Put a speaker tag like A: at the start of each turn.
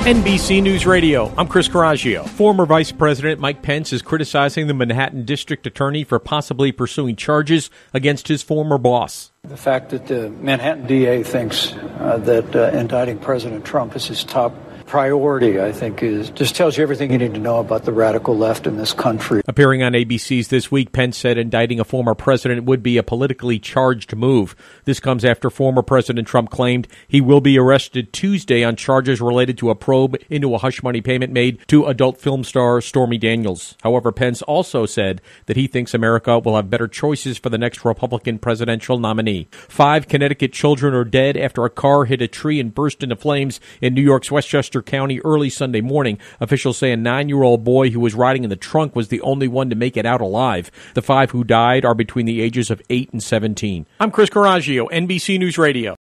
A: NBC News Radio, I'm Chris Coraggio. Former Vice President Mike Pence is criticizing the Manhattan District Attorney for possibly pursuing charges against his former boss.
B: The fact that the Manhattan DA thinks that indicting President Trump is his top priority, I think, just tells you everything you need to know about the radical left in this country.
A: Appearing on ABC's This Week, Pence said indicting a former president would be a politically charged move. This comes after former President Trump claimed he will be arrested Tuesday on charges related to a probe into a hush money payment made to adult film star Stormy Daniels. However, Pence also said that he thinks America will have better choices for the next Republican presidential nominee. 5 Connecticut children are dead after a car hit a tree and burst into flames in New York's Westchester County early Sunday morning. Officials say a 9-year-old boy who was riding in the trunk was the only one to make it out alive. The 5 who died are between the ages of 8 and 17. I'm Chris Coraggio, NBC News Radio.